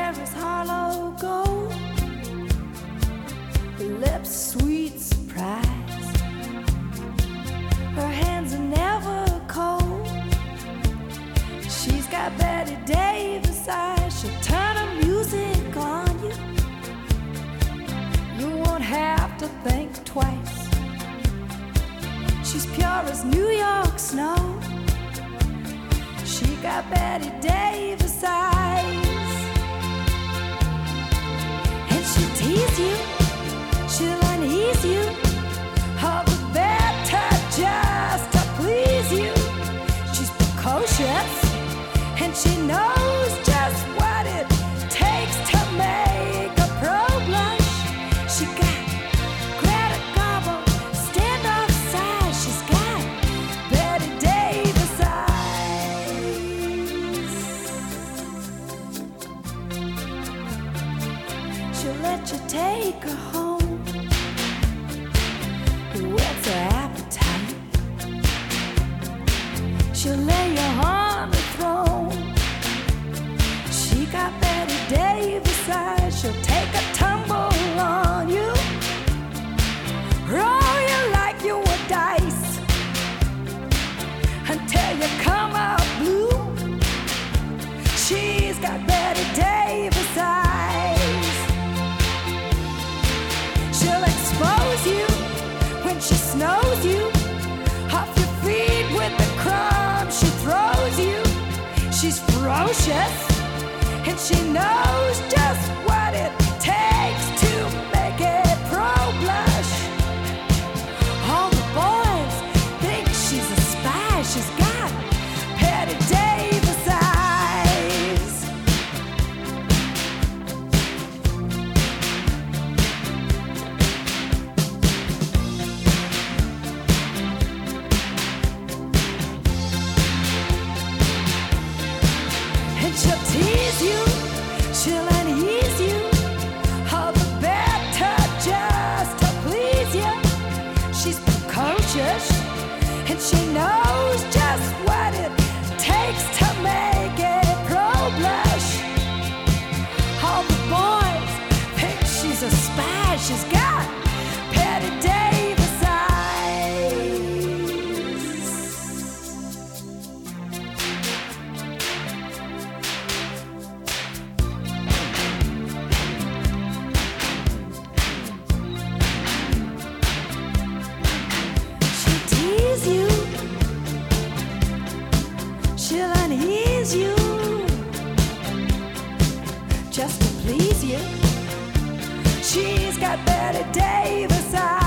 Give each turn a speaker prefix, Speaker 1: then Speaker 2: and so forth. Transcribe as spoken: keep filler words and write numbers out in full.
Speaker 1: hair is hollow gold, her lips sweet surprise, her hands are never cold. She's got Betty Davis eyes, she'll turn her music on you. You won't have to think twice. She's pure as New York snow. She got Betty Davis eyes. And she'll tease you, she'll unease you, all the better just to please you. She's precocious, and she knows just what it takes to make a pro blush. She got Greta Garbo, standoff size. She's got Betty Davis eyes. She'll let you take her home, whets her appetite. She'll lay you on the throne. She got Betty Davis eyes. She'll take a tumble on you, roll you like you were dice, until you come out blue. She's got Betty Davis eyes. She'll expose you when she snows you, off your feet with the crumbs she throws you. She's ferocious, and she knows just what it takes to make a pro blush. All the boys think she's a spy. She's got Betty Davis eyes. And she'll tease you, she'll unease you, all the better just to please you. She's precocious, and she knows just what it takes to make a pro blush. All the boys think she's a spy. She's got Betty Davis eyes. She'll tease you, she'll unease you, just to please you. She's got Betty Davis eyes.